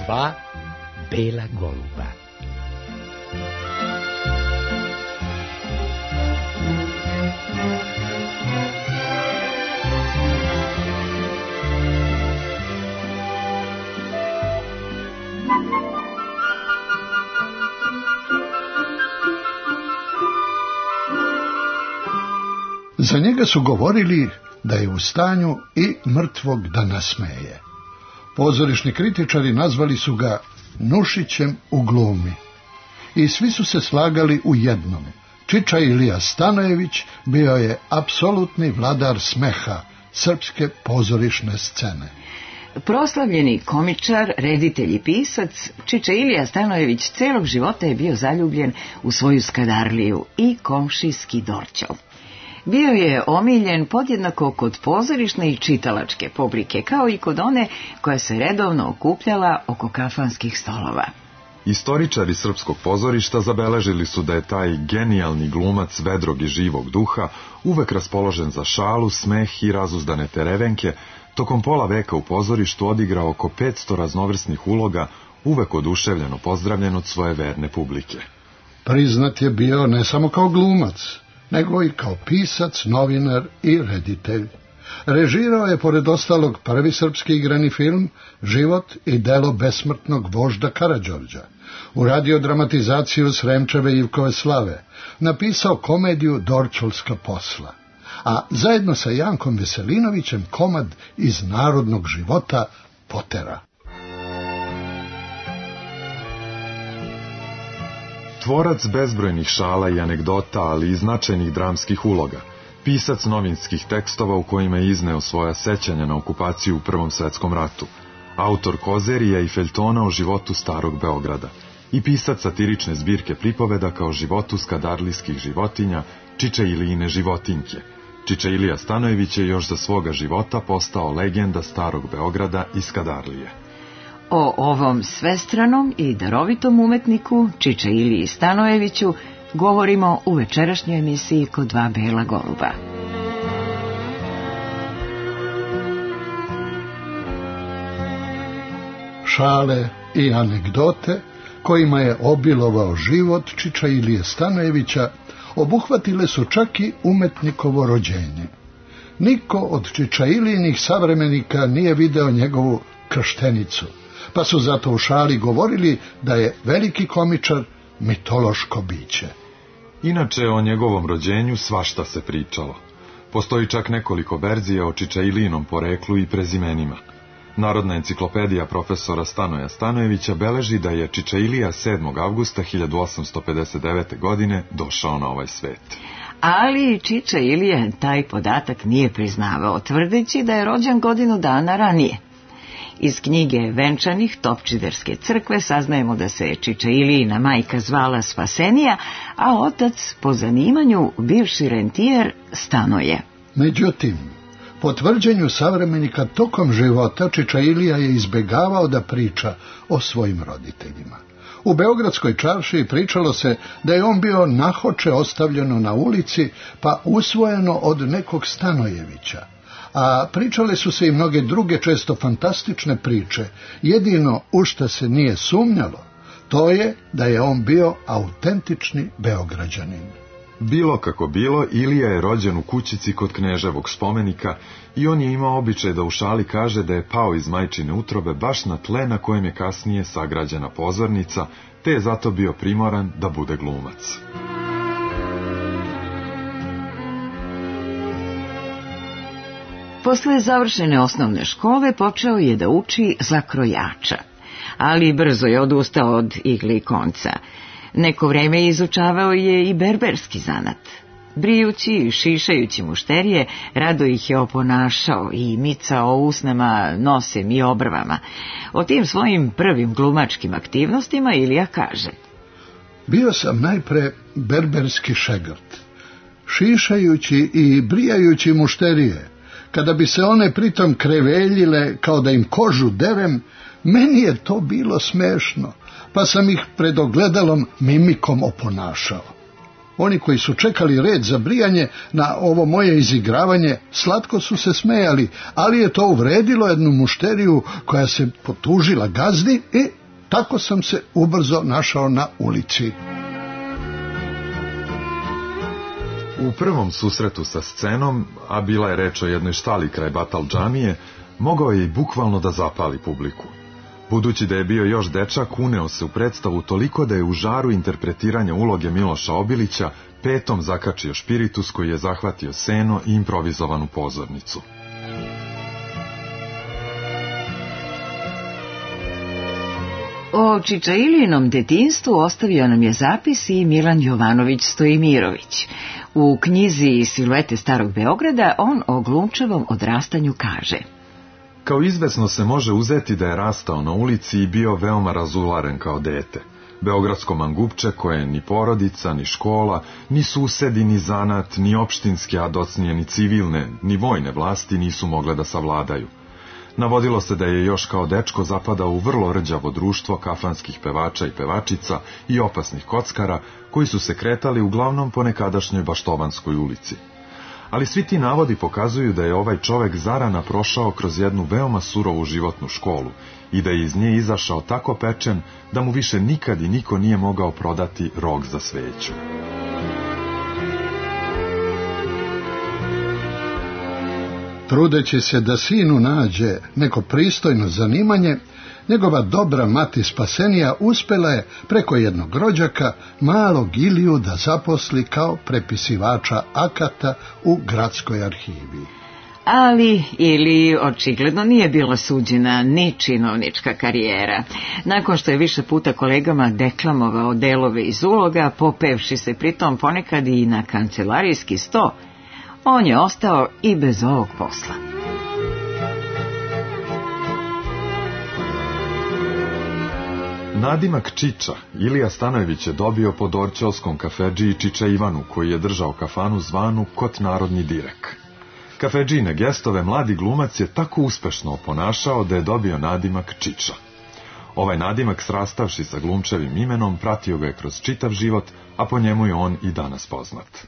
Dva bela goluba. Za njega su govorili da je u stanju i mrtvog da nasmeje. Pozorišni kritičari nazvali su ga Nušićem u glumi. I svi su se slagali u jednom. Čiča Ilija Stanojević bio je apsolutni vladar smeha srpske pozorišne scene. Proslavljeni komičar, reditelj i pisac, Čiča Ilija Stanojević celog života je bio zaljubljen u svoju Skadarliju i komšijski Dorćol. Bio je omiljen podjednako kod pozorišne i čitalačke publike, kao i kod one koja se redovno okupljala oko kafanskih stolova. Istoričari srpskog pozorišta zabeležili su da je taj genijalni glumac vedrog i živog duha uvek raspoložen za šalu, smeh i razuzdane terevenke, tokom pola veka u pozorištu odigrao oko 500 raznovrsnih uloga, uvek oduševljeno pozdravljen od svoje verne publike. Priznat je bio ne samo kao glumac, nego i kao pisac, novinar i reditelj. Režirao je, pored ostalog, prvi srpski igrani film Život i delo besmrtnog vožda Karađorđa. Uradio dramatizaciju Sremčeve Ivkove slave. Napisao komediju Dorćolska posla. A zajedno sa Jankom Veselinovićem komad iz narodnog života Potera. Tvorac bezbrojnih šala i anegdota, ali i značajnih dramskih uloga. Pisac novinskih tekstova u kojima je izneo svoja sećanja na okupaciju u Prvom svetskom ratu. Autor kozerija i feljtona o životu starog Beograda. I pisac satirične zbirke pripoveda kao životu skadarlijskih životinja, Čiča Ilijine životinjke. Čiča Ilija Stanojević je još za svoga života postao legenda starog Beograda i Skadarlije. O ovom svestranom i darovitom umetniku, Čiča Iliji Stanojeviću, govorimo u večerašnjoj emisiji Kod dva bela goluba. Šale i anegdote kojima je obilovao život Čiča Ilije Stanojevića obuhvatile su čak i umetnikovo rođenje. Niko od Čiča Ilijinih savremenika nije video njegovu krštenicu, pa su zato u šali govorili da je veliki komičar mitološko biće. Inače, o njegovom rođenju svašta se pričalo. Postoji čak nekoliko verzija o Čiča Ilijinom poreklu i prezimenima. Narodna enciklopedija profesora Stanoja Stanojevića beleži da je Čiča Ilija 7. avgusta 1859. godine došao na ovaj svet. Ali Čiča Ilija taj podatak nije priznavao, tvrdeći da je rođen godinu dana ranije. Iz knjige Venčanih Topčiderske crkve saznajemo da se Čiča Ilijina majka zvala Spasenija, a otac po zanimanju bivši rentijer Stanoje. Međutim, po tvrđenju savremenika tokom života Čiča Ilija je izbegavao da priča o svojim roditeljima. U Beogradskoj čaršiji pričalo se da je on bio nahoče ostavljeno na ulici, pa usvojeno od nekog Stanojevića. A pričale su se i mnoge druge, često fantastične priče. Jedino u šta se nije sumnjalo, to je da je on bio autentični Beograđanin. Bilo kako bilo, Ilija je rođen u kućici kod Kneževog spomenika i on je imao običaj da u šali kaže da je pao iz majčine utrobe baš na tle na kojem je kasnije sagrađena pozornica, te je zato bio primoran da bude glumac. Posle završene osnovne škole počeo je da uči za krojača, ali brzo je odustao od igle i konca. Neko vreme izučavao je i berberski zanat. Brijući i šišajući mušterije, rado ih je oponašao i micao usnama, nosem i obrvama. O tim svojim prvim glumačkim aktivnostima Ilija kaže: Bio sam najpre berberski šegrt, šišajući i brijajući mušterije. Kada bi se one pritom kreveljile kao da im kožu derem, meni je to bilo smešno, pa sam ih pred ogledalom mimikom oponašao. Oni koji su čekali red za brijanje na ovo moje izigravanje slatko su se smejali, ali je to uvredilo jednu mušteriju koja se potužila gazdi i Tako sam se ubrzo našao na ulici. U prvom susretu sa scenom, a bila je reč o jednoj štali kraj Batal džamije, mogao je i bukvalno da zapali publiku. Budući da je bio još dečak, uneo se u predstavu toliko da je u žaru interpretiranja uloge Miloša Obilića petom zakačio špiritus koji je zahvatio seno i improvizovanu pozornicu. O Čičailinom detinjstvu ostavio nam je zapis i Milan Jovanović Stojimirović. U knjizi Siluete starog Beograda on o glumčevom odrastanju kaže: Kao izvesno se može uzeti da je rastao na ulici i bio veoma razularen kao dete. Beogradsko mangupče koje ni porodica, ni škola, ni susedi, ni zanat, ni opštinske, a docnije ni civilne, ni vojne vlasti nisu mogle da savladaju. Navodilo se da je još kao dečko zapadao u vrlo rđavo društvo kafanskih pevača i pevačica i opasnih kockara koji su se kretali uglavnom po nekadašnjoj Baštovanskoj ulici. Ali svi ti navodi pokazuju da je ovaj čovek zarana prošao kroz jednu veoma surovu životnu školu i da je iz nje izašao tako pečen da mu više nikad i niko nije mogao prodati rog za sveću. Trudeći se da sinu nađe neko pristojno zanimanje, njegova dobra mati Spasenija uspela je preko jednog rođaka malog Iliju da zaposli kao prepisivača akata u gradskoj arhivi. Ali Ili očigledno nije bila suđena ni činovnička karijera. Nakon što je više puta kolegama deklamovao delove iz uloga, popevši se pritom ponekad i na kancelarijski sto, on je ostao i bez ovog posla. Nadimak Čiča Ilija Stanojević je dobio po dorćolskom kafedžiji Čiča Ivanu, koji je držao kafanu zvanu Kot narodni direk. Kafedžijine gestove mladi glumac je tako uspešno oponašao da je dobio nadimak Čiča. Ovaj nadimak, srastavši sa glumčevim imenom, pratio ga je kroz čitav život, a po njemu je on i danas poznat.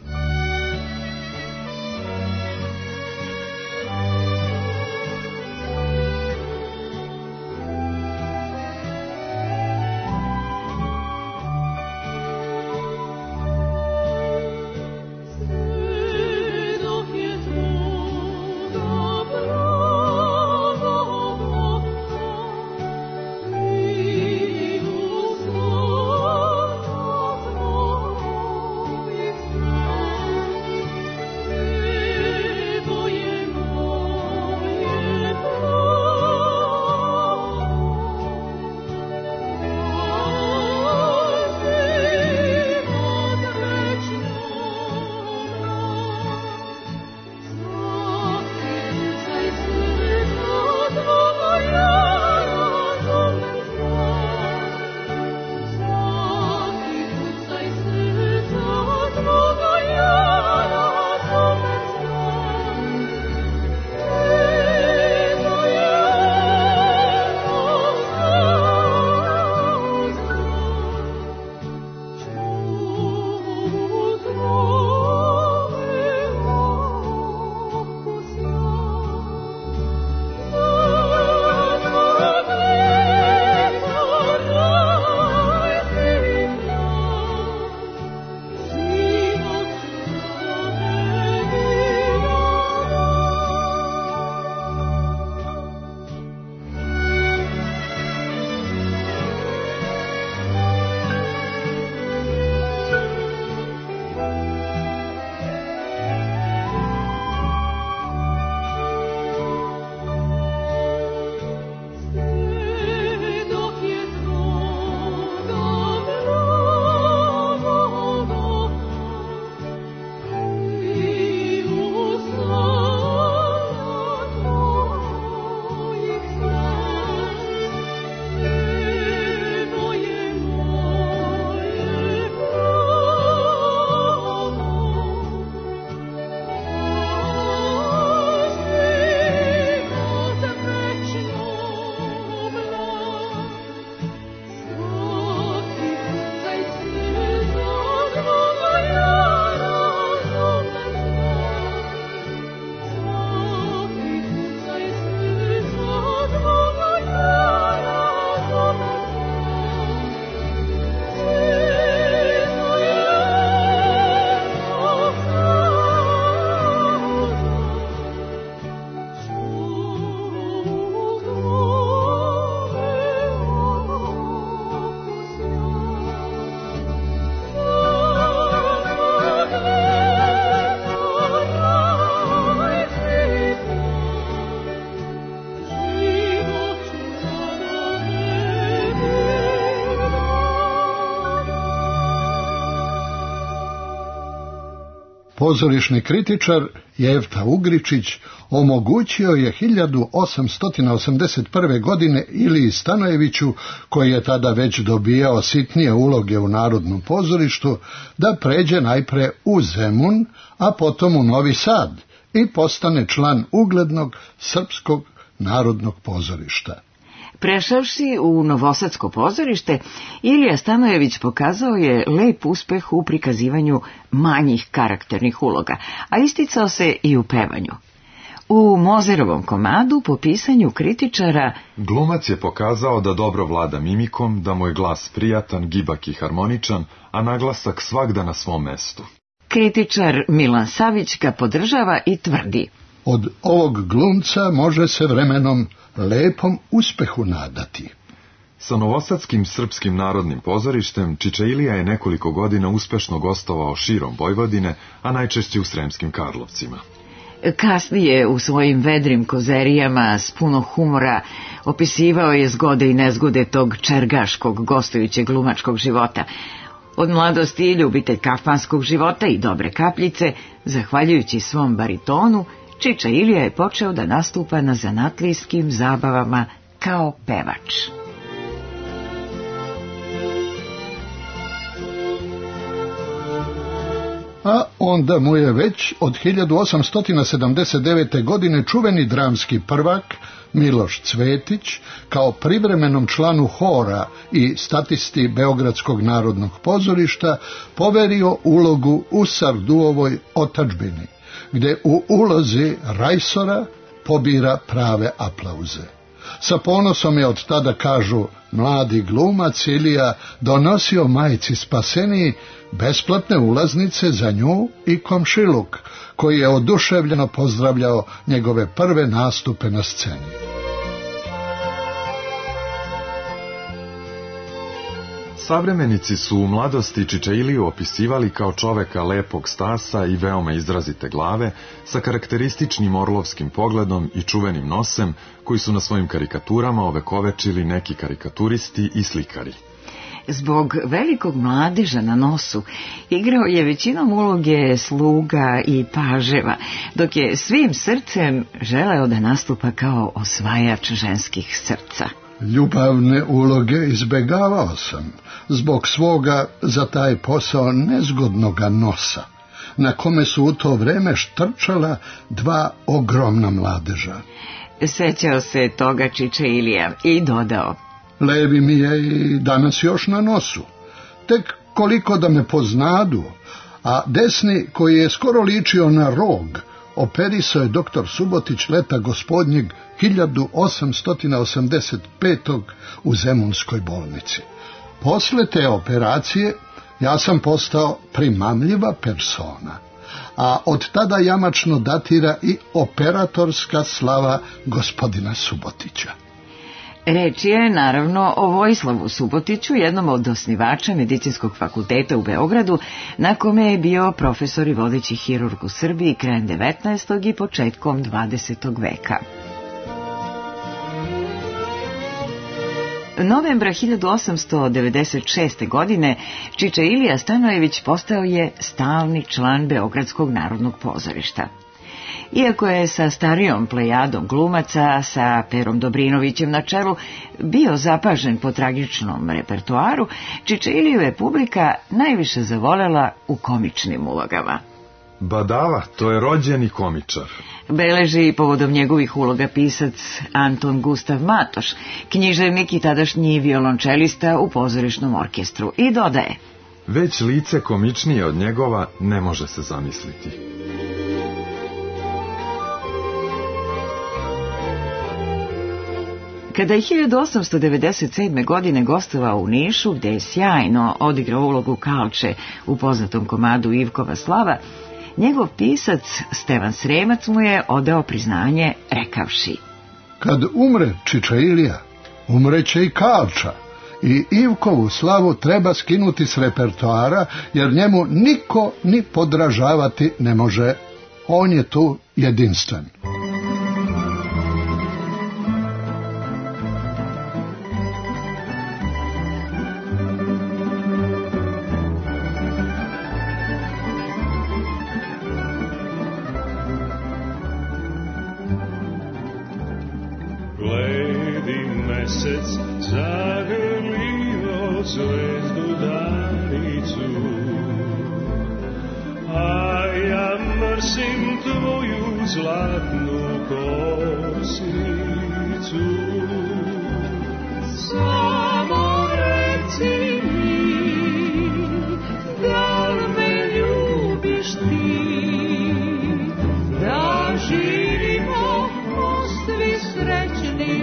Pozorišni kritičar Jefta Ugričić omogućio je 1881. godine Iliji Stanojeviću, koji je tada već dobijao sitnije uloge u Narodnom pozorištu, da pređe najpre u Zemun, a potom u Novi Sad i postane član uglednog Srpskog narodnog pozorišta. Prešavši u Novosadsko pozorište, Ilija Stanojević pokazao je lep uspeh u prikazivanju manjih karakternih uloga, a isticao se i u pevanju. U Mozerovom komadu, po pisanju kritičara, glumac je pokazao da dobro vlada mimikom, da mu je glas prijatan, gibak i harmoničan, a naglasak svagda na svom mestu. Kritičar Milan Savić ga podržava i tvrdi: od ovog glumca može se vremenom lepom uspehu nadati. Sa Novosadskim srpskim narodnim pozorištem Čiča Ilija je nekoliko godina uspešno gostovao širom Vojvodine, a najčešće u Sremskim Karlovcima. Kasnije u svojim vedrim kozerijama s puno humora opisivao je zgode i nezgode tog čergaškog gostujućeg glumačkog života. Od mladosti i ljubitelj kafanskog života i dobre kapljice, zahvaljujući svom baritonu, Čiča Ilija je počeo da nastupa na zanatlijskim zabavama kao pevač. A onda mu je već od 1879. godine čuveni dramski prvak Miloš Cvetić, kao privremenom članu hora i statisti Beogradskog narodnog pozorišta, poverio ulogu u Sarduovoj otadžbini, gde u ulozi rajsora pobira prave aplauze. Sa ponosom je od tada, kažu, mladi glumac Ilija donosio majci Spaseniji besplatne ulaznice za nju i komšiluk, koji je oduševljeno pozdravljao njegove prve nastupe na sceni. Savremenici su u mladosti Čiča Iliju opisivali kao čoveka lepog stasa i veoma izrazite glave, sa karakterističnim orlovskim pogledom i čuvenim nosem, koji su na svojim karikaturama ovekovečili neki karikaturisti i slikari. Zbog velikog mladeža na nosu igrao je većinom uloge sluga i paževa, dok je svim srcem želeo da nastupa kao osvajač ženskih srca. Ljubavne uloge izbegavao sam zbog svoga za taj posao nezgodnoga nosa, na kome su u to vreme štrčala dva ogromna mladeža. Sećao se toga Čiča Ilija i dodao: levi mi je i danas još na nosu, tek koliko da me poznadu, a desni, koji je skoro ličio na rog, operisao je doktor Subotić leta gospodnjeg 1885. u Zemunskoj bolnici. Posle te operacije ja sam postao primamljiva persona, a od tada jamačno datira i operatorska slava gospodina Subotića. Reč je naravno o Vojislavu Subotiću, jednom od osnivača Medicinskog fakulteta u Beogradu, na kome je bio profesor i vodeći hirurg u Srbiji krajem 19. i početkom 20. veka. Novembra 1896. godine Čiča Ilija Stanojević postao je stalni član Beogradskog narodnog pozorišta. Iako je sa starijom plejadom glumaca, sa Perom Dobrinovićem na čelu, bio zapažen po tragičnom repertoaru, Čiča Iliju je publika najviše zavolela u komičnim ulogama. Badava, to je rođeni komičar. Beleži povodom njegovih uloga pisac Anton Gustav Matoš, književnik i tadašnji violončelista u pozorišnom orkestru, i dodaje: već lice komičnije od njegova ne može se zamisliti. Kada je 1897. godine gostovao u Nišu, gde je sjajno odigrao ulogu Kalče u poznatom komadu Ivkova slava, njegov pisac Stevan Sremac mu je odao priznanje rekavši: kad umre Čiča Ilija, umreće i Kalča, i Ivkovu slavu treba skinuti s repertoara, jer njemu niko ni podražavati ne može. On je tu jedinstven. Bledi mesec zagrlio zvezdu danicu, a ja mrsim tvoju zlatnu kosicu. Samo reci mi, da li me ljubiš ti, da živimo svi srećni,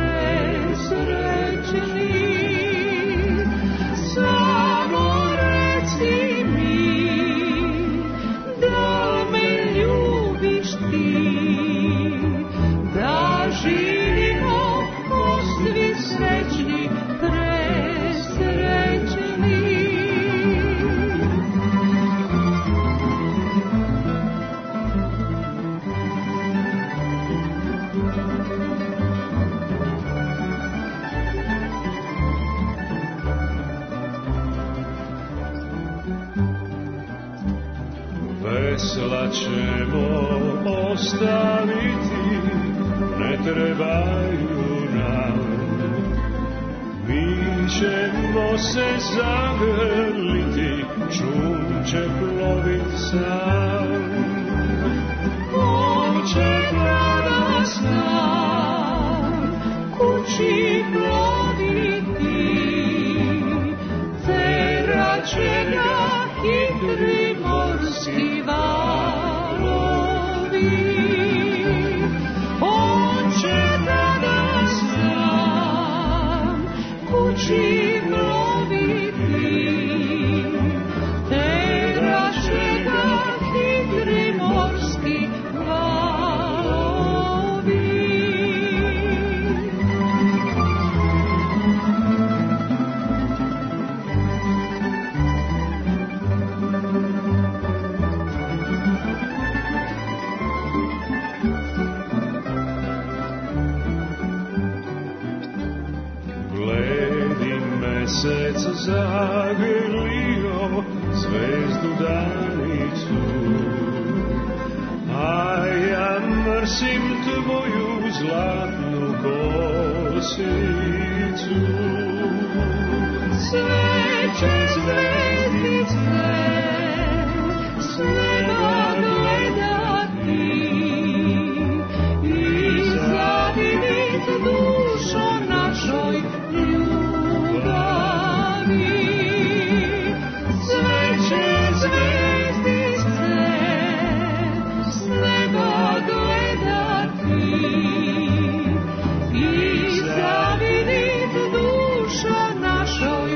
presrećni. Samo reci mi, da li me ljubiš ti, da živimo svi srećni, presrećni. Vesla ćemo ostaviti, ne trebaju nam. Mi ćemo se zagrliti, šum će plovit sam. On će grada sam, kući ploviti, terat će ga hitri morski valovi. On će tada sam kući ploviti, terat će ga hitri morski valovi. Mesec zagrlio zvezdu danicu, a ja mrsim tvoju zlatnu kosicu. Sve će zvezdice s neba gledati i zavidit dušo našoj ljubavi. Sve će zvezdice s neba gledati i zavidit dušo našoj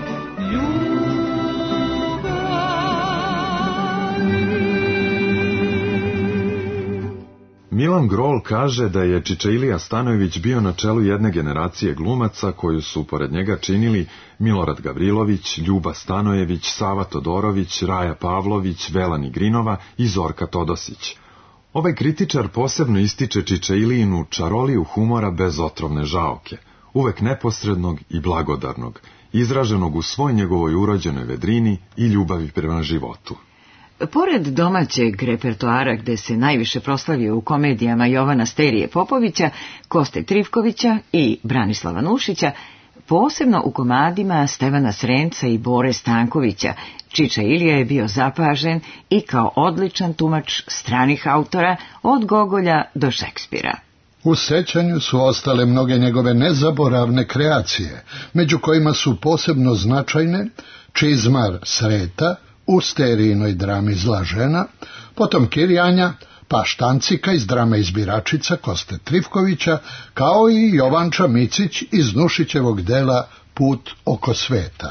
Milan Grol kaže da je Čiča Ilija Stanojević bio na čelu jedne generacije glumaca koju su pored njega činili Milorad Gavrilović, Ljuba Stanojević, Sava Todorović, Raja Pavlović, Velani Grinova i Zorka Todosić. Ovaj kritičar posebno ističe Čiča Ilijinu čaroliju humora bez otrovne žaoke, uvek neposrednog i blagodarnog, izraženog u svoj njegovoj urođenoj vedrini i ljubavi prema životu. Pored domaćeg repertoara gde se najviše proslavio u komedijama Jovana Sterije Popovića, Koste Trivkovića i Branislava Nušića, posebno u komadima Stevana Srenca i Bore Stankovića, Čiča Ilija je bio zapažen i kao odličan tumač stranih autora od Gogolja do Šekspira. U sećanju su ostale mnoge njegove nezaboravne kreacije, među kojima su posebno značajne Čizmar Sreta u Sterijinoj drami Zla žena, potom Kirjanja, pa Štancika iz drame Izbiračica Koste Trivkovića, kao i Jovanča Micić iz Nušićevog dela Put oko sveta.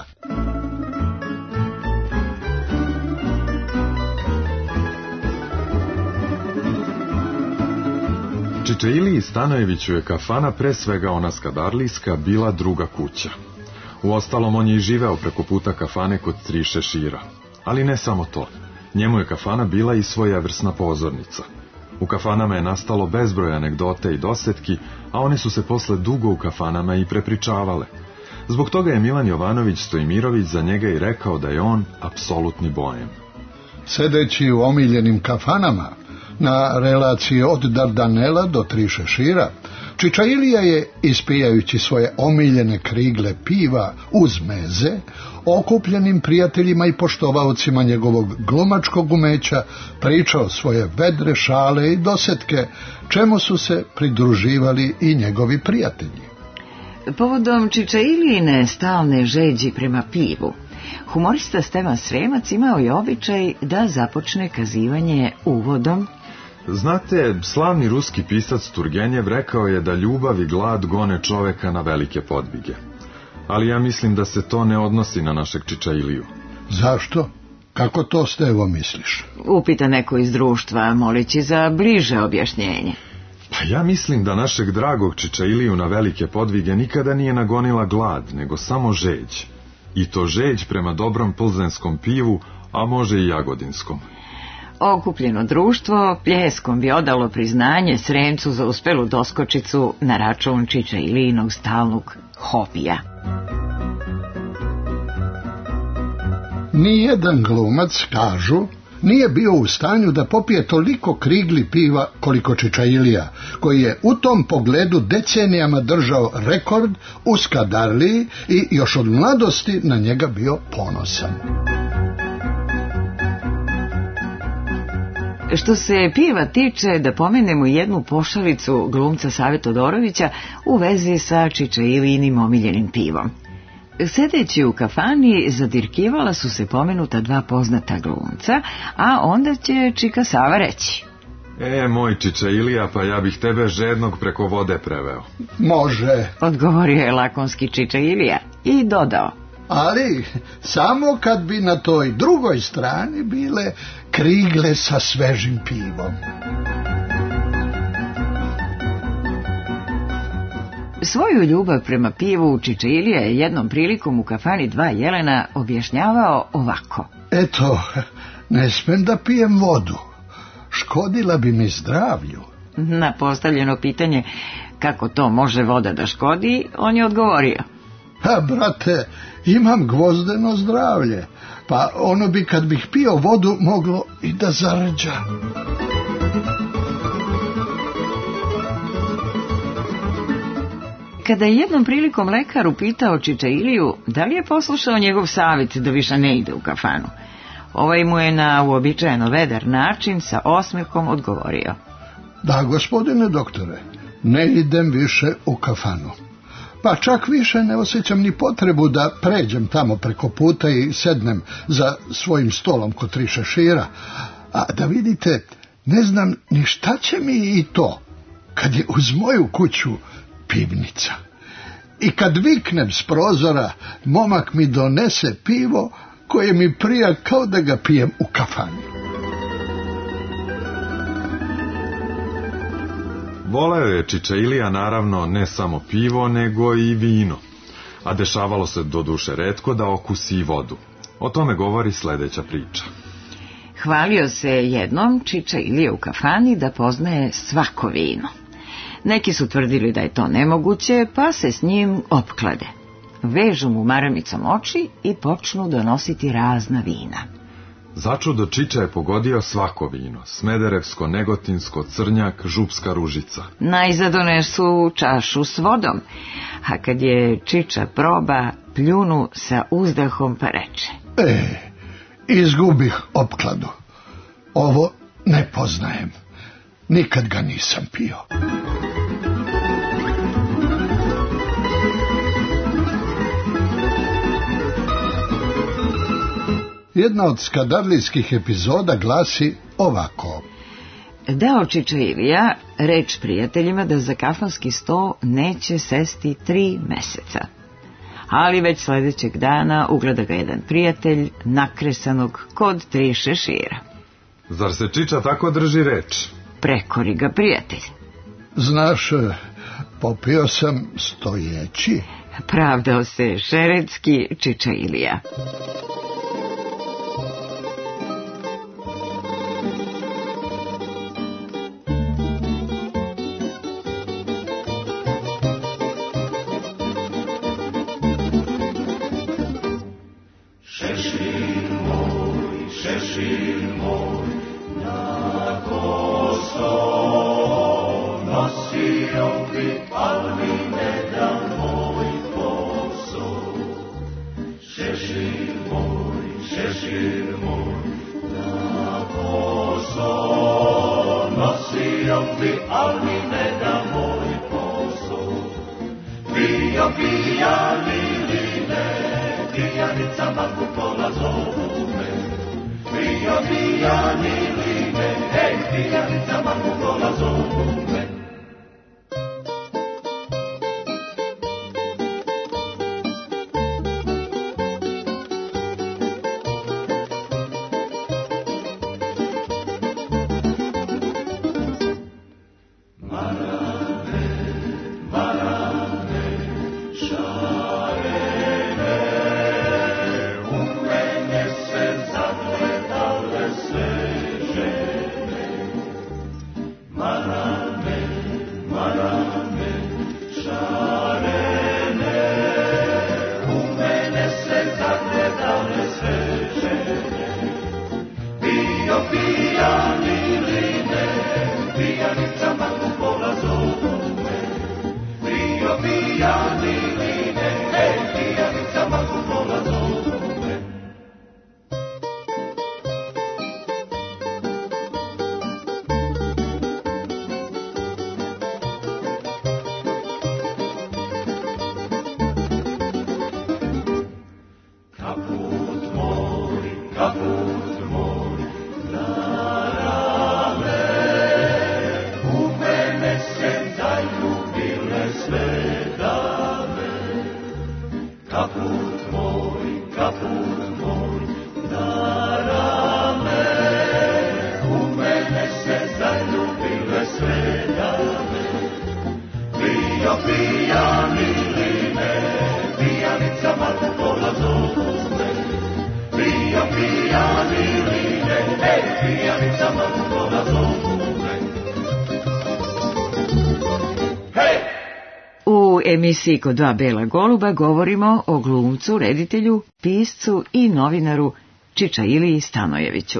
Čiča Iliji Stanojeviću je kafana, pre svega ona Skadarlijska, bila druga kuća. Uostalom, on je i živeo preko puta kafane kod Tri Šešira. Ali ne samo to. Njemu je kafana bila i svojevrsna pozornica. U kafanama je nastalo bezbroj anegdote i dosetki, a one su se posle dugo u kafanama i prepričavale. Zbog toga je Milan Jovanović Stojmirović za njega i rekao da je on apsolutni bojem. Sedeći u omiljenim kafanama, na relaciji od Dardanela do Tri Šešira, Čiča Ilija je, ispijajući svoje omiljene krigle piva uz meze, okupljenim prijateljima i poštovaocima njegovog glumačkog umeća pričao svoje vedre šale i dosetke, čemu su se pridruživali i njegovi prijatelji. Povodom Čiča Ilijine stalne žeđi prema pivu, humorista Stevan Sremac imao je običaj da započne kazivanje uvodom. Znate, slavni ruski pisac Turgenjev rekao je da ljubav i glad gone čoveka na velike podvige. Ali ja mislim da se to ne odnosi na našeg Čiča Iliju. Zašto? Kako to, Stevo, misliš? Upita neko iz društva, molići za bliže objašnjenje. Pa ja mislim da našeg dragog Čiča Iliju na velike podvige nikada nije nagonila glad, nego samo žeđ. I to žeđ prema dobrom plzenskom pivu, a može i jagodinskom. Okupljeno društvo pljeskom bi odalo priznanje Sremcu za uspelu doskočicu na račun Čiča Ilijinog stalnog hobija. Nijedan glumac, kažu, nije bio u stanju da popije toliko krigli piva koliko Čiča Ilija, koji je u tom pogledu decenijama držao rekord u Skadarliji i još od mladosti na njega bio ponosan. Što se piva tiče, da pomenemo jednu pošalicu glumca Save Todorovića u vezi sa Čiča Ilijinim omiljenim pivom. Sedeći u kafani, zadirkivala su se pomenuta dva poznata glumca, a onda će Čika Sava reći: Moj Čiča Ilija, pa ja bih tebe žednog preko vode preveo. Može, odgovorio je lakonski Čiča Ilija i dodao: ali samo kad bi na toj drugoj strani bile krigle sa svežim pivom. Svoju ljubav prema pivu Čiča Ilija je jednom prilikom u kafani Dva jelena objašnjavao ovako: Eto, ne smem da pijem vodu, škodila bi mi zdravlju. Na postavljeno pitanje kako to može voda da škodi, on je odgovorio: Brate, imam gvozdeno zdravlje, pa ono bi kad bih pio vodu moglo i da zarđa. Kada je jednom prilikom lekar upitao Čiča Iliju da li je poslušao njegov savjet da više ne ide u kafanu, ovaj mu je na uobičajeno vedar način sa osmehom odgovorio: Da, gospodine doktore, ne idem više u kafanu. Pa čak više ne osjećam ni potrebu da pređem tamo preko puta i sednem za svojim stolom kod 3 šešira. A da vidite, ne znam ni šta će mi i to, kad je uz moju kuću pivnica. I kad viknem s prozora, momak mi donese pivo koje mi prija kao da ga pijem u kafani. Voleo je Čiča Ilija naravno ne samo pivo, nego i vino, a dešavalo se doduše retko da okusi i vodu. O tome govori sledeća priča. Hvalio se jednom Čiča Ilija u kafani da poznaje svako vino. Neki su tvrdili da je to nemoguće, pa se s njim opklade. Vežu mu maramicom oči i počnu donositi razna vina. Začudo Čiča je pogodio svako vino: smederevsko, negotinsko, crnjak, župska ružica. Najzad donesu čašu s vodom, a kad je Čiča proba, pljunu sa uzdahom pa reče: Izgubih opkladu. Ovo ne poznajem. Nikad ga nisam pio. Jedna od skadarlijskih epizoda glasi ovako: Dao Čiča Ilija reč prijateljima da za kafanski sto neće sesti 3 meseca. Ali već sledećeg dana ugleda ga jedan prijatelj nakresanog kod 3 šešira. Zar se Čiča tako drži reč? Prekori ga prijatelj. Znaš, popio sam stojeći. Pravdao se šeretski Čiča Ilija. Šešir moj, na koso nosio bi ljubi, al mi ne da moj posao. Bio pijan ili ne, pijanica maku pola zovu me. Bio pijan ili ne, pijanica maku pola zovu me. U emisiji Kod dva bela goluba govorimo o glumcu, reditelju, piscu i novinaru Čičailiji Stanojeviću.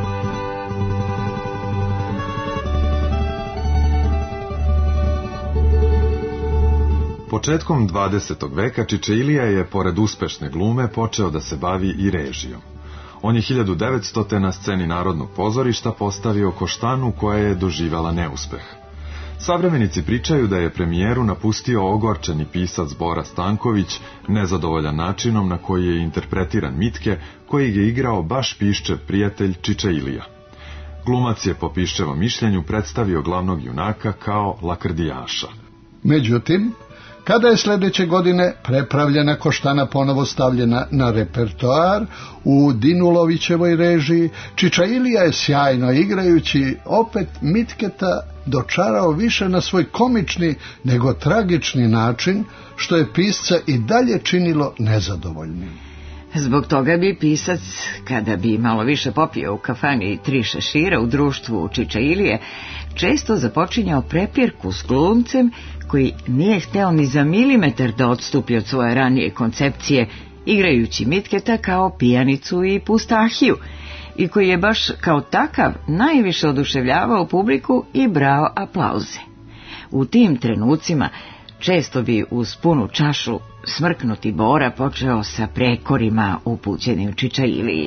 Početkom 20. veka Čičailija je, pored uspešne glume, počeo da se bavi i režijom. On je 1900. na sceni Narodnog pozorišta postavio Koštanu koja je doživjela neuspeh. Savremenici pričaju da je premijeru napustio ogorčeni pisac Bora Stanković, nezadovoljan načinom na koji je interpretiran Mitke, koji je igrao baš Piščev prijatelj Čičailija. Glumac je po Piščevom mišljenju predstavio glavnog junaka kao lakrdijaša. Međutim, kada je sljedeće godine prepravljena Koštana ponovo stavljena na repertoar u Dinulovićevoj režiji, Čičailija je sjajno igrajući opet Mitketa dočarao više na svoj komični nego tragični način, što je pisca i dalje činilo nezadovoljnim. Zbog toga bi pisac, kada bi malo više popio u kafani 3 šešira u društvu Čičailije, često započinjao prepirku s glumcem koji nije hteo ni za milimetar da odstupi od svoje ranije koncepcije, igrajući Mitketa kao pijanicu i pustahiju, i koji je baš kao takav najviše oduševljavao publiku i brao aplauze. U tim trenucima često bi uz punu čašu smrknuti Bora počeo sa prekorima upućenim Čičailiji.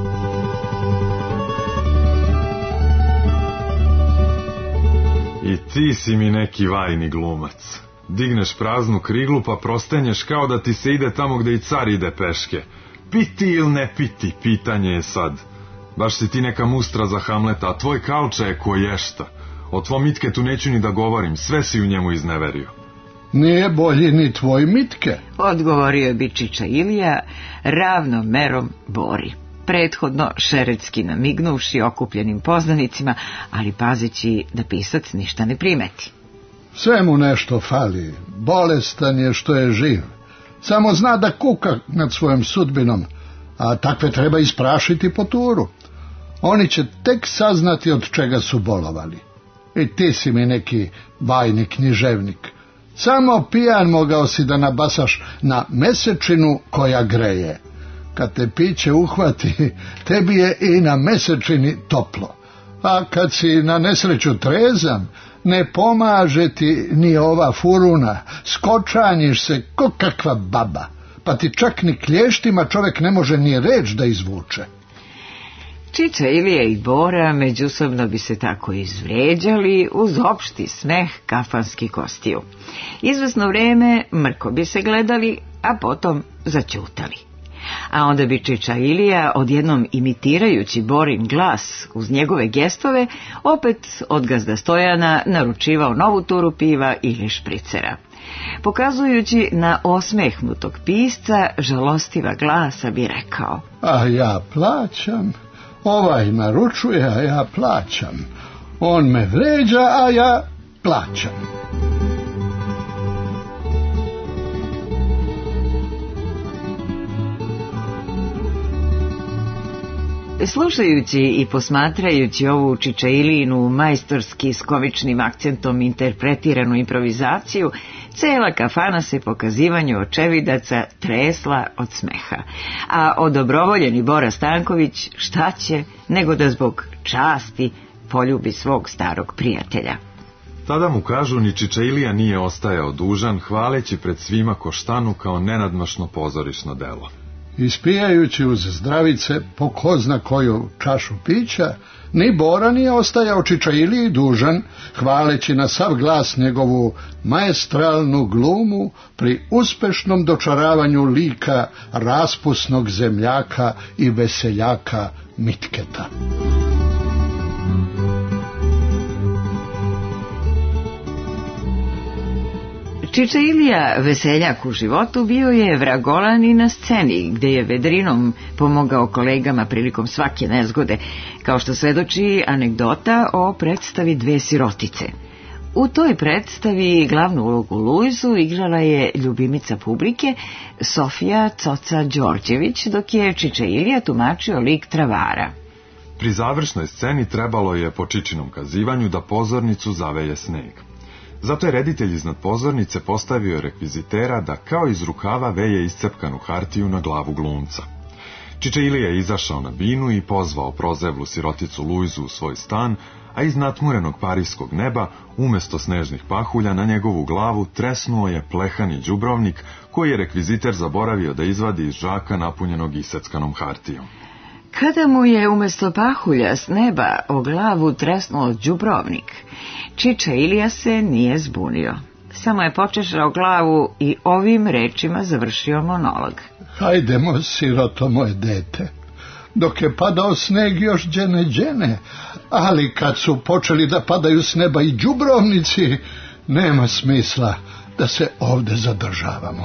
I ti si mi neki vajni glumac. Digneš praznu kriglu pa prostenješ kao da ti se ide tamo gde i car ide peške. Piti ili ne piti, pitanje je sad. Baš si ti neka mustra za Hamleta, a tvoj Kalča je ko ješta. O tvom Mitketu neću ni da govorim, sve si u njemu izneverio. Nije bolji ni tvoj Mitke, Odgovorio bi Čičailija ravnom merom Bori, prethodno šeretski namignuvši okupljenim poznanicima, ali pazeći da pisac ništa ne primeti. sve mu nešto fali, bolestan je što je živ, samo zna da kuka nad svojom sudbinom, a takve treba isprašiti po turu. Oni će tek saznati od čega su bolovali. I ti si mi neki bajni književnik. Samo pijan mogao si da nabasaš na mesečinu koja greje. Kad te piće uhvati, tebi je i na mesečini toplo. A kad si na nesreću trezan, ne pomaže ti ni ova furuna, skočanjiš se ko kakva baba, pa ti čak ni klještima čovjek ne može ni reč da izvuče. Čiča, Ilija i Bora međusobno bi se tako izvređali uz opšti smeh kafanskih gostiju. Izvesno vreme mrko bi se gledali, a potom zaćutali. A onda bi Čiča Ilija, odjednom imitirajući Borin glas uz njegove gestove, opet od gazda Stojana naručivao novu turu piva ili špricera. Pokazujući na osmehnutog pisca žalostiva glasa bi rekao: A ja plaćam, ovaj naručuje, a ja plaćam. On me vređa, a ja plaćam. Slušajući i posmatrajući ovu Čičailijinu majstorski s komičnim akcentom interpretiranu improvizaciju, cela kafana se po kazivanju očevidaca tresla od smeha, a odobrovoljeni Bora Stanković šta će nego da zbog časti poljubi svog starog prijatelja. Tada mu kažu ni Čičailija nije ostajao dužan, hvaleći pred svima Koštanu kao nenadmašno pozorišno delo. Ispijajući uz zdravice po ko zna koju čašu pića, ni Bora nije ostajao Čičailiji dužan, hvaleći na sav glas njegovu maestralnu glumu pri uspešnom dočaravanju lika raspusnog zemljaka i veseljaka Mitketa. Čičailija, veseljak u životu, bio je vragolan i na sceni, gde je vedrinom pomogao kolegama prilikom svake nezgode, kao što svedoči anegdota o predstavi Dve sirotice. U toj predstavi glavnu ulogu Luizu igrala je ljubimica publike Sofija Coca Đorđević, dok je Čičailija tumačio lik Travara. Pri završnoj sceni trebalo je po Čičinom kazivanju da pozornicu zaveje sneg. Zato je reditelj iznad pozornice postavio rekvizitera da kao iz rukava veje iscepkanu hartiju na glavu glumca. Čičailija je izašao na binu i pozvao prozevlu siroticu Luizu u svoj stan, a iz natmurenog parijskog neba, umesto snežnih pahulja, na njegovu glavu tresnuo je plehani đubrovnik koji je rekviziter zaboravio da izvadi iz žaka napunjenog iseckanom hartijom. Kada mu je umesto pahulja s neba o glavu tresnuo đubrovnik, Čičailija se nije zbunio. Samo je počešao glavu i ovim rečima završio monolog. Hajdemo, siroto moje dete. Dok je padao sneg još džene, ali kad su počeli da padaju s neba i đubrovnici, nema smisla da se ovde zadržavamo.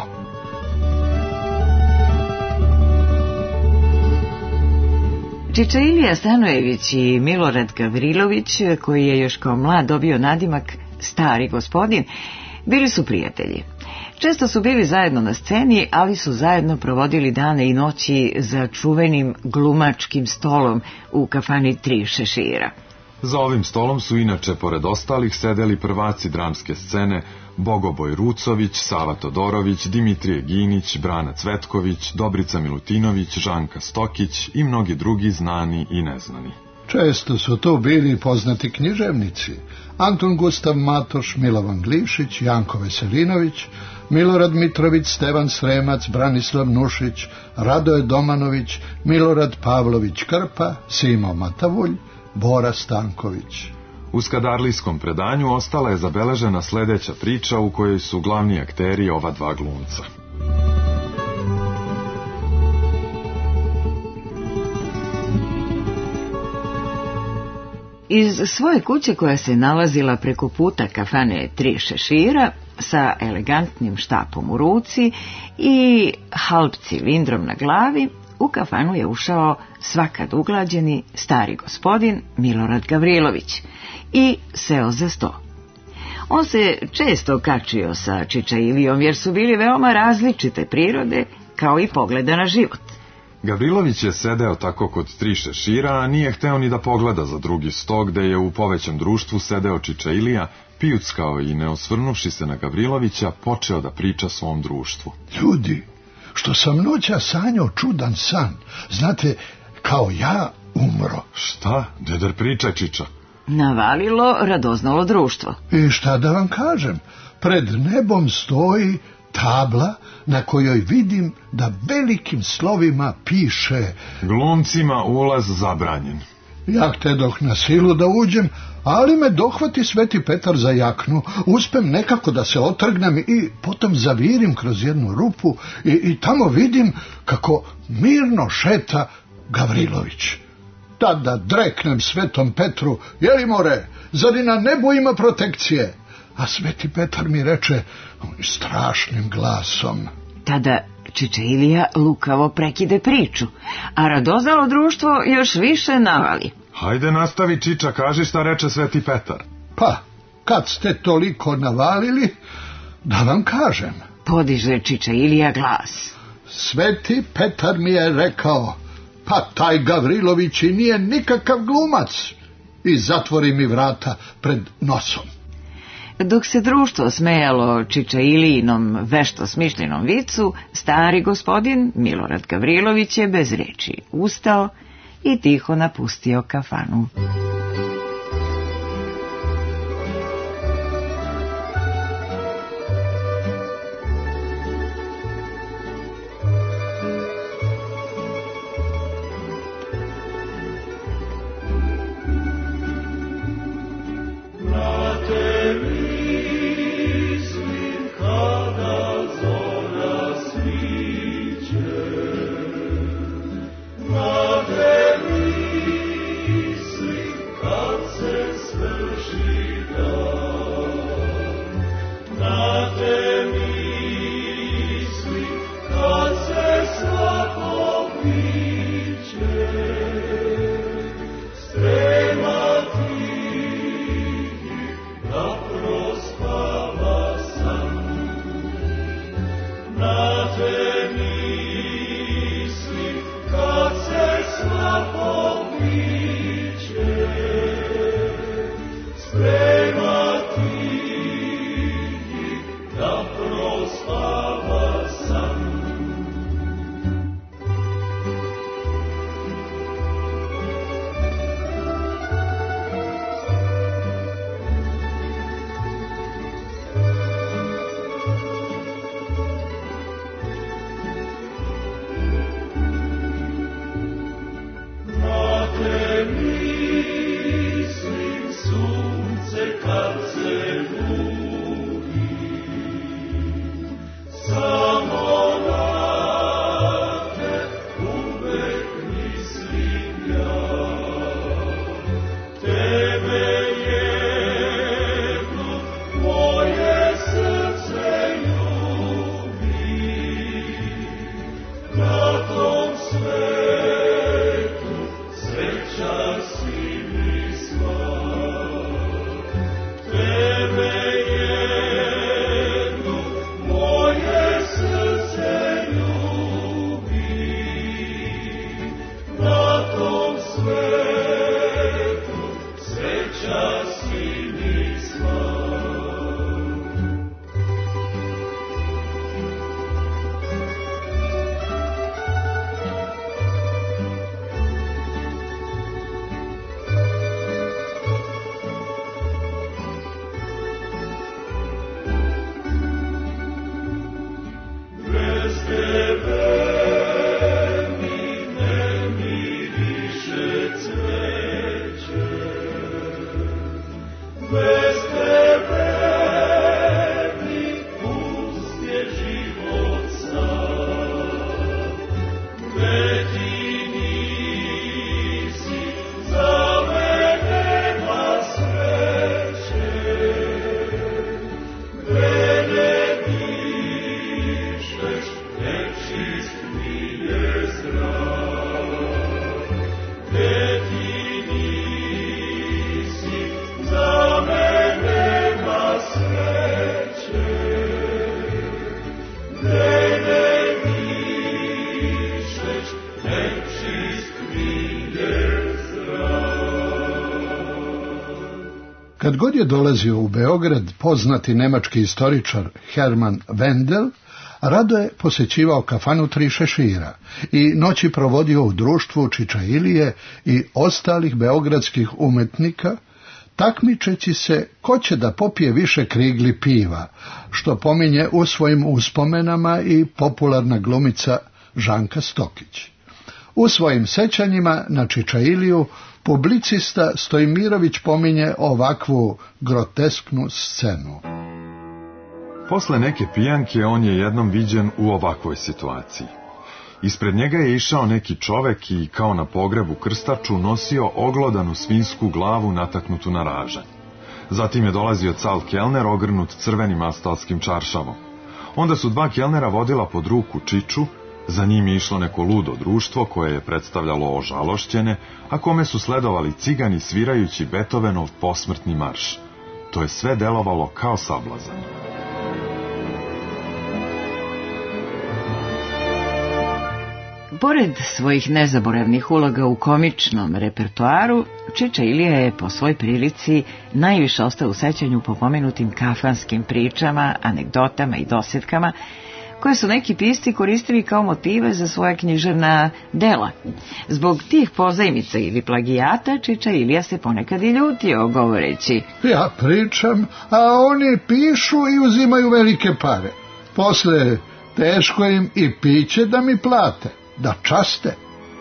Čičailija Stanojević i Milorad Gavrilović, koji je još kao mlad dobio nadimak Stari gospodin, bili su prijatelji. Često su bili zajedno na sceni, ali su zajedno provodili dane i noći za čuvenim glumačkim stolom u kafani Tri šešira. Za ovim stolom su inače, pored ostalih, sedeli prvaci dramske scene Bogoboj Rucović, Sava Todorović, Dimitrije Ginić, Brana Cvetković, Dobrica Milutinović, Žanka Stokić i mnogi drugi znani i neznani. Često su tu bili poznati književnici: Anton Gustav Matoš, Milovan Glišić, Janko Veselinović, Milorad Mitrović, Stevan Sremac, Branislav Nušić, Radoje Domanović, Milorad Pavlović Krpa, Simo Matavulj, Bora Stanković. U skadarlijskom predanju ostala je zabeležena sledeća priča u kojoj su glavni akteri ova dva glumca. Iz svoje kuće, koja se nalazila preko puta kafane Tri šešira, sa elegantnim štapom u ruci i halb cilindrom na glavi, u kafanu je ušao svakad uglađeni stari gospodin Milorad Gavrilović i seo za sto. On se često kačio sa Čičailijom, jer su bili veoma različite prirode, kao i pogleda na život. Gavrilović je sedeo tako kod Tri šešira, a nije hteo ni da pogleda za drugi sto, gde je u povećem društvu sedeo Čičailija, pijuckao i, ne osvrnuvši se na Gavrilovića, počeo da priča svom društvu. Ljudi, što sam noća sanjao čudan san, znate, kao ja umro. Šta? Deder, pričaj, Čiča. navalilo radoznalo društvo. I šta da vam kažem, pred nebom stoji tabla na kojoj vidim da velikim slovima piše: glumcima ulaz zabranjen. Ja htedoh na silu da uđem, ali me dohvati Sveti Petar za jaknu, uspem nekako da se otrgnem i potom zavirim kroz jednu rupu i tamo vidim kako mirno šeta Gavrilović. Tada dreknem Svetom Petru: jeli more, zar i na nebu ima protekcije? A Sveti Petar mi reče strašnim glasom. Tada Čiča Ilija lukavo prekide priču, a radoznalo društvo još više navali. Hajde nastavi, Čiča, kaži šta reče Sveti Petar. Pa, kad ste toliko navalili, da vam kažem. Podiže Čiča Ilija glas. Sveti Petar mi je rekao: pa taj Gavrilović i nije nikakav glumac. I zatvori mi vrata pred nosom. Dok se društvo smejalo Čiča Ilijinom vešto smišljenom vicu, stari gospodin Milorad Gavrilović je bez reči ustao i tiho napustio kafanu. Kad god je dolazio u Beograd poznati nemački istoričar Hermann Wendel, rado je posećivao kafanu Tri šešira i noći provodio u društvu Čiča Ilije i ostalih beogradskih umetnika, takmičeći se ko će da popije više krigli piva, što pominje u svojim uspomenama i popularna glumica Žanka Stokić. U svojim sećanjima na Čičailiju publicista Stojmirović pominje ovakvu grotesknu scenu. Posle neke pijanke on je jednom viđen u ovakvoj situaciji. Ispred njega je išao neki čovek i kao na pogrebu krstaču nosio oglodanu svinjsku glavu nataknutu na ražanj. Zatim je dolazio cal kelner ogrnut crvenim astalskim čaršavom. Onda su dva kelnera vodila pod ruku Čiču, za njim je išlo neko ludo društvo koje je predstavljalo ožalošćene, a kome su sledovali cigani svirajući Beethovenov posmrtni marš. To je sve delovalo kao sablazan. Pored svojih nezaboravnih uloga u komičnom repertoaru, Čičailija je po svoj prilici najviše ostao u sećanju po pomenutim kafanskim pričama, anegdotama i dosjetkama, koje su neki pisci koristili kao motive za svoja književna dela. Zbog tih pozajmica ili plagijata Čičailija se ponekad i ljutio, govoreći: ja pričam, a oni pišu i uzimaju velike pare. Posle teško im i piće da mi plate, da časte.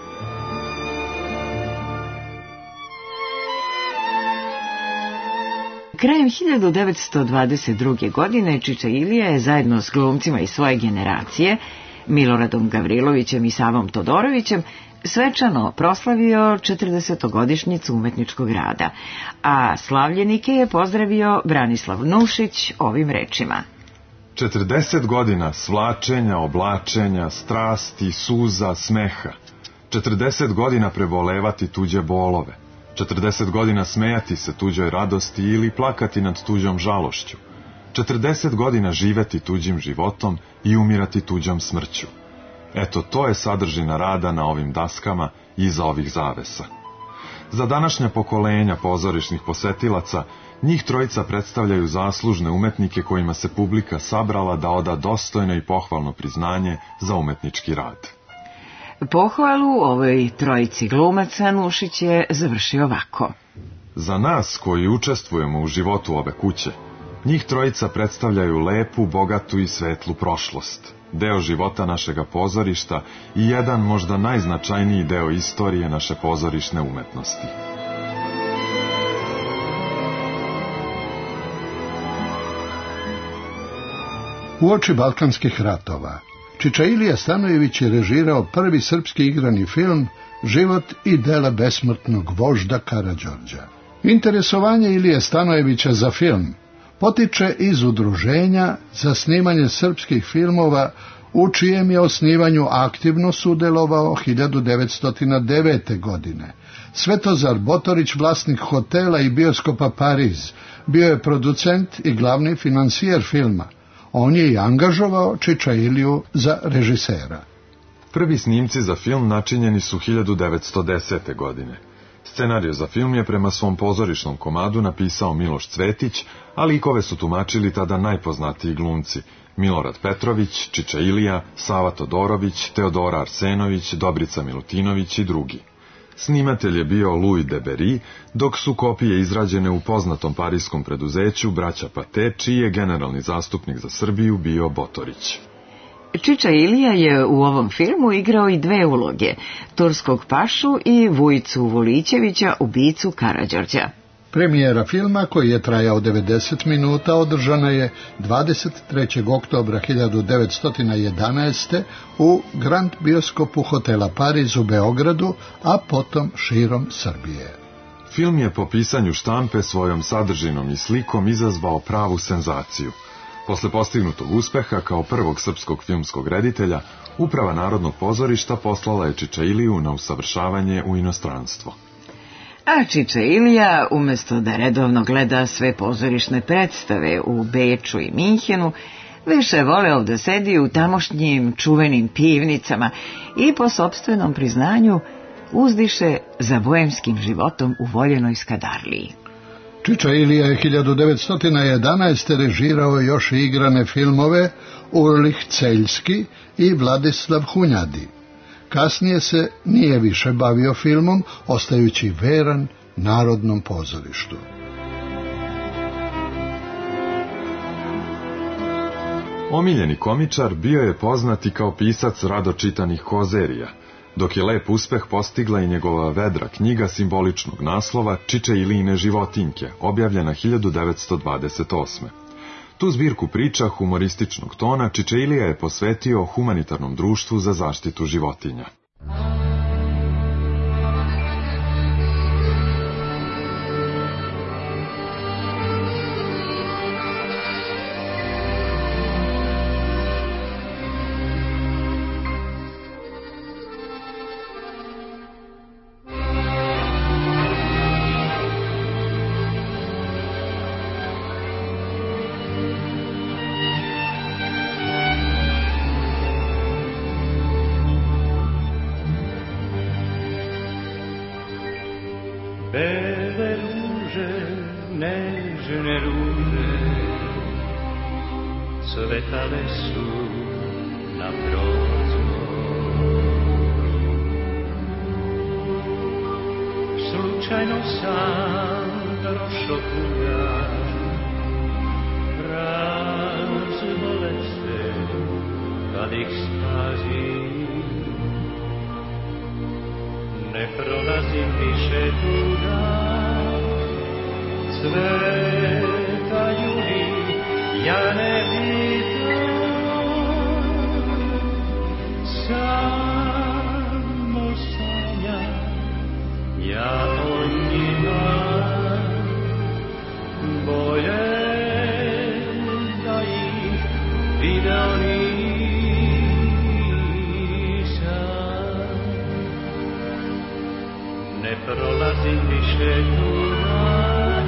Krajem 1922. godine Čičailija je zajedno s glumcima iz svoje generacije, Miloradom Gavrilovićem i Savom Todorovićem, svečano proslavio 40-godišnjicu umetničkog rada, a slavljenike je pozdravio Branislav Nušić ovim rečima: 40 godina svlačenja, oblačenja, strasti, suza, smeha. 40 godina prebolevati tuđe bolove. 40 godina smejati se tuđoj radosti ili plakati nad tuđom žalošću. 40 godina živeti tuđim životom i umirati tuđom smrću. Eto, to je sadržina rada na ovim daskama iza ovih zavesa. Za današnja pokolenja pozorišnih posetilaca, njih trojica predstavljaju zaslužne umetnike kojima se publika sabrala da oda dostojno i pohvalno priznanje za umetnički rad. Pohvalu ovoj trojici glumaca Nušić je završio ovako: za nas koji učestvujemo u životu ove kuće, njih trojica predstavljaju lepu, bogatu i svetlu prošlost, deo života našega pozorišta i jedan možda najznačajniji deo istorije naše pozorišne umetnosti. Uoči Balkanskih ratova Čičailija Stanojević je režirao prvi srpski igrani film Život i dela besmrtnog vožda Karađorđa. Interesovanje Ilije Stanojevića za film potiče iz udruženja za snimanje srpskih filmova, u čijem je osnivanju aktivno sudjelovao 1909. godine. Svetozar Botorić, vlasnik hotela i bioskopa Pariz, bio je producent i glavni finansijer filma. On je i angažovao Čičailiju za režisera. Prvi snimci za film načinjeni su 1910. godine. Scenariju za film je prema svom pozorišnom komadu napisao Miloš Cvetić, a likove su tumačili tada najpoznatiji glumci: Milorad Petrović, Čičailija, Sava Todorović, Teodora Arsenović, Dobrica Milutinović i drugi. Snimatelj je bio Louis Debery, dok su kopije izrađene u poznatom parijskom preduzeću Braća Pate, čiji je generalni zastupnik za Srbiju bio Botorić. Čičailija je u ovom filmu igrao i dve uloge: turskog pašu i Vujicu Volićevića, ubicu Karađorđa. Premijera filma, koji je trajao 90 minuta, održana je 23. oktobra 1911. u Grand bioskopu hotela Pariz u Beogradu, a potom širom Srbije. Film je po pisanju štampe svojom sadržinom i slikom izazvao pravu senzaciju. Posle postignutog uspeha kao prvog srpskog filmskog reditelja, Uprava Narodnog pozorišta poslala je Čičailiju na usavršavanje u inostranstvo. A Čičailija, umjesto da redovno gleda sve pozorišne predstave u Beču i Minhenu, više voleo da sedi u tamošnjim čuvenim pivnicama i po sopstvenom priznanju uzdiše za boemskim životom u voljenoj Skadarliji. Čičailija je 1911. režirao još i igrane filmove Urlih Celjski i Vladislav Hunjadi. Kasnije se nije više bavio filmom, ostajući veran narodnom pozorištu. Omiljeni komičar bio je poznat i kao pisac rado čitanih kozerija, dok je lep uspeh postigla i njegova vedra knjiga simboličnog naslova Čiče Ilijine životinjke, objavljena 1928. Tu zbirku priča humorističnog tona Čiče Ilija je posvetio humanitarnom društvu za zaštitu životinja. Bele ruže, nežne ruže, cvetale su na prozoru. Slučajno sam došao kuda, razvole se kad ih spazim. Ne prolazim više tuda, cveta juli, ja ne vidim, samo sanjam, ja o njima, bolje da ih video prolazim više tuda,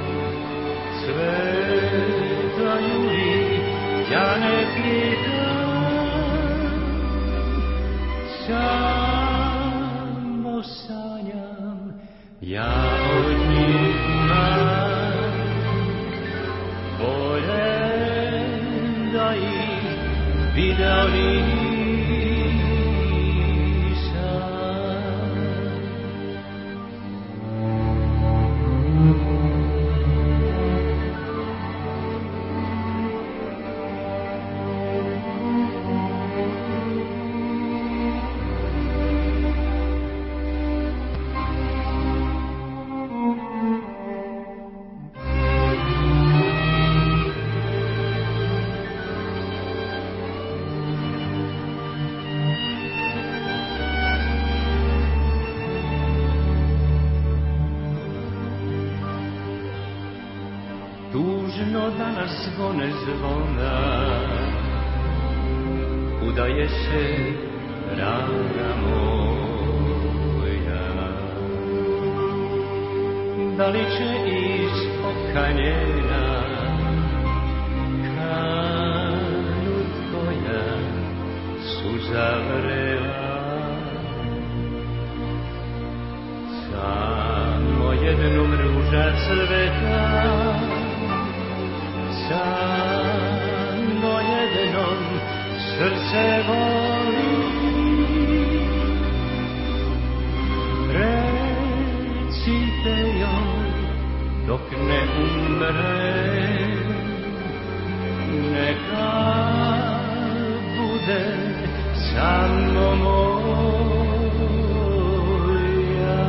cveta juli, ja ne pitam, samo sanjam, ja o njima, bolje da ih video nisam. Tužno danas zvone zvona, udaje se rana moja. Da li će iz oka njena kanu tvoja suza vrela? Samo jednom ruža cveta, samo jednom srce voli. Recite joj dok ne umre, neka bude samo moja.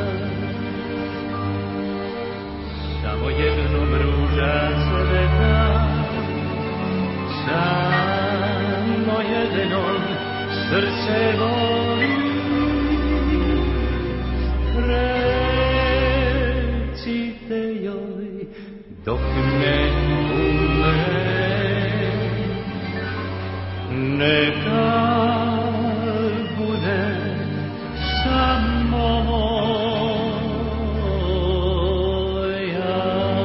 Samo jednom ruža cveta, samo jednom srce voli. Recite joj dok ne umre, neka bude samo moja.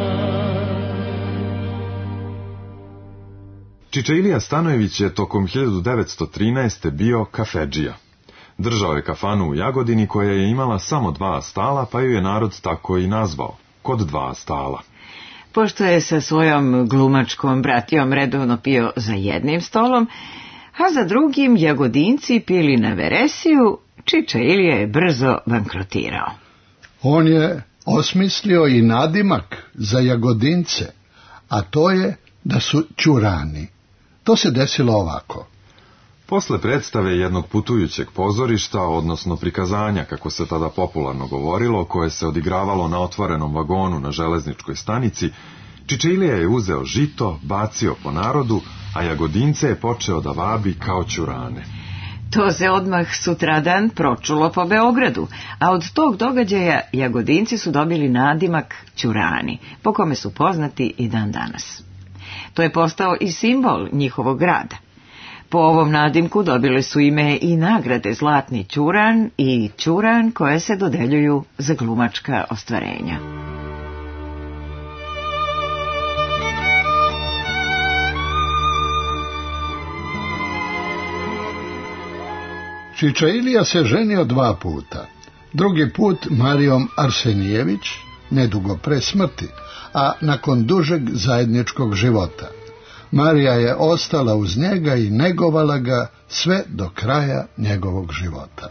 Čiče Ilija Stanojević je tokom 1913. bio kafedžija. Držao je kafanu u Jagodini koja je imala samo 2 stala, pa ju je narod tako i nazvao, kod 2 stala. Pošto je sa svojom glumačkom bratijom redovno pio za jednim stolom, a za drugim Jagodinci pili na veresiju, Čiče Ilija je brzo bankrotirao. On je osmislio i nadimak za Jagodince, a to je da su ćurani. To se desilo ovako. Posle predstave jednog putujućeg pozorišta, odnosno prikazanja, kako se tada popularno govorilo, koje se odigravalo na otvorenom vagonu na železničkoj stanici, Čiče Ilija je uzeo žito, bacio po narodu, a Jagodince je počeo da vabi kao ćurane. To se odmah sutradan pročulo po Beogradu, a od tog događaja Jagodinci su dobili nadimak ćurani, po kome su poznati i dan danas. To je postao i simbol njihovog grada. Po ovom nadimku dobili su ime i nagrade Zlatni ćuran i ćuran koje se dodeljuju za glumačka ostvarenja. Čiča Ilija se ženio 2 puta. Drugi put Marijom Arsenijević, nedugo pre smrti, a nakon dužeg zajedničkog života. Marija je ostala uz njega i negovala ga sve do kraja njegovog života.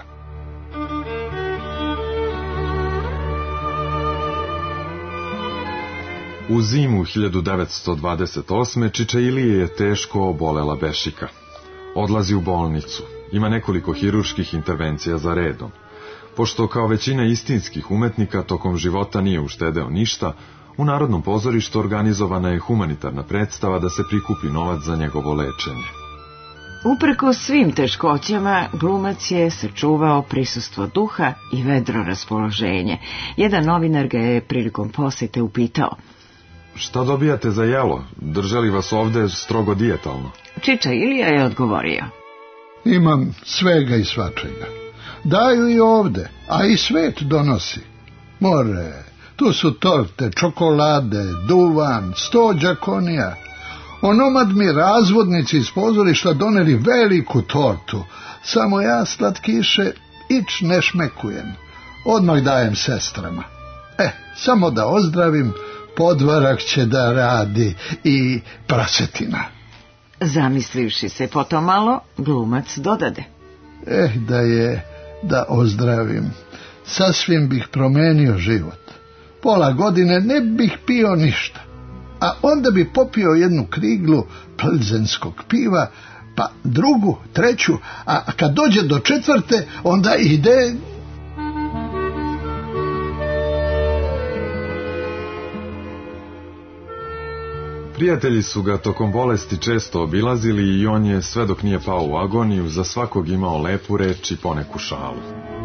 U zimu 1928. Čiča Ilije je teško obolela bešika. Odlazi u bolnicu. Ima nekoliko hirurških intervencija za redom. Pošto kao većina istinskih umetnika tokom života nije uštedeo ništa, u Narodnom pozorištu organizovana je humanitarna predstava da se prikupi novac za njegovo lečenje. Uprkos svim teškoćama, glumac je sačuvao prisustvo duha i vedro raspoloženje. Jedan novinar ga je prilikom posete upitao: Šta dobijate za jelo? Drže li vas ovde strogo dijetalno? Čiča Ilija je odgovorio: Imam svega i svačega. Daju i ovde, a i svet donosi. More, tu su torte, čokolade, duvan, 100 đakonija. Onomad mi razvodnici iz pozorišta doneli veliku tortu, samo ja slatkiše ić ne šmekujem. Odmah dajem sestrama. Samo da ozdravim, podvarak će da radi i prasetina. Zamislivši se potom malo, glumac dodade: da ozdravim, sasvim bih promenio život. Pola godine ne bih pio ništa, a onda bi popio jednu kriglu plzenskog piva, pa drugu, treću, a kad dođe do 4. onda ide... Prijatelji su ga tokom bolesti često obilazili i on je, sve dok nije pao u agoniju, za svakog imao lepu reč i poneku šalu.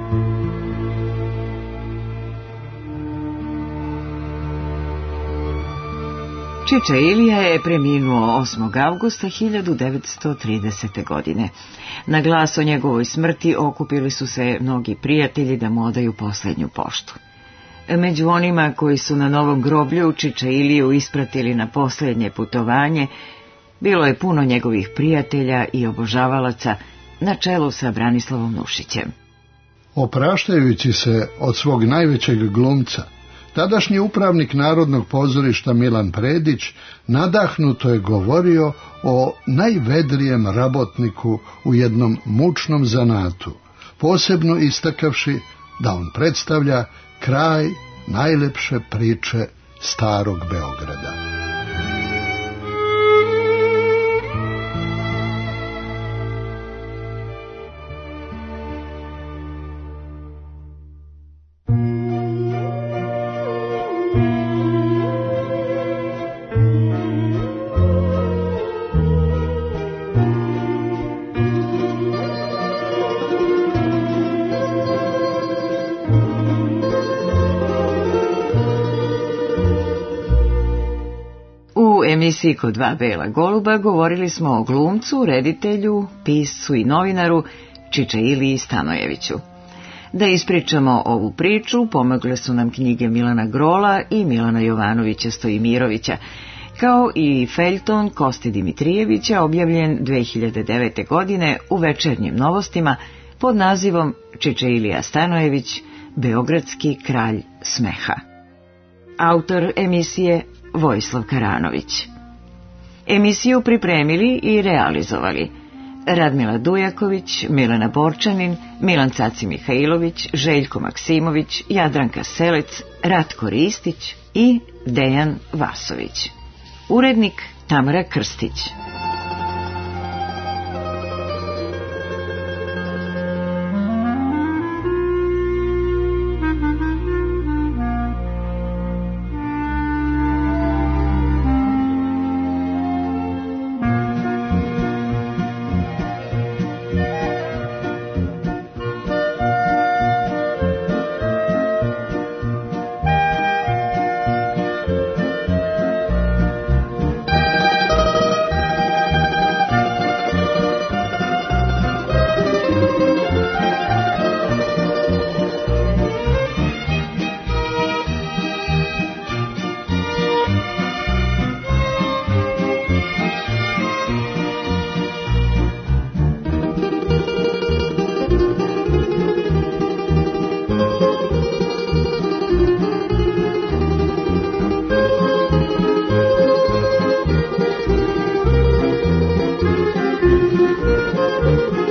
Čiča Ilija je preminuo 8. avgusta 1930. godine. Na glas o njegovoj smrti okupili su se mnogi prijatelji da mu odaju posljednju poštu. Među onima koji su na novom groblju Čiča Iliju ispratili na posljednje putovanje, bilo je puno njegovih prijatelja i obožavalaca, na čelu sa Branislavom Nušićem. Opraštajući se od svog najvećeg glumca, tadašnji upravnik Narodnog pozorišta Milan Predić nadahnuto je govorio o najvedrijem rabotniku u jednom mučnom zanatu, posebno istakavši da on predstavlja kraj najlepše priče starog Beograda. U emisiji Kod 2 bela goluba govorili smo o glumcu, reditelju, piscu i novinaru Čiča Iliji Stanojeviću. Da ispričamo ovu priču pomogle su nam knjige Milana Grola i Milana Jovanovića Stojimirovića, kao i feljton Koste Dimitrijevića, objavljen 2009. godine u Večernjim novostima pod nazivom Čiča Ilija Stanojević, Beogradski kralj smeha. Autor emisije Vojislav Karanović. Emisiju pripremili i realizovali Radmila Dujaković, Milena Borčanin, Milan Caci Mihajlović, Željko Maksimović, Jadranka Selec, Ratko Ristić i Dejan Vasović. Urednik Tamara Krstić. Thank you.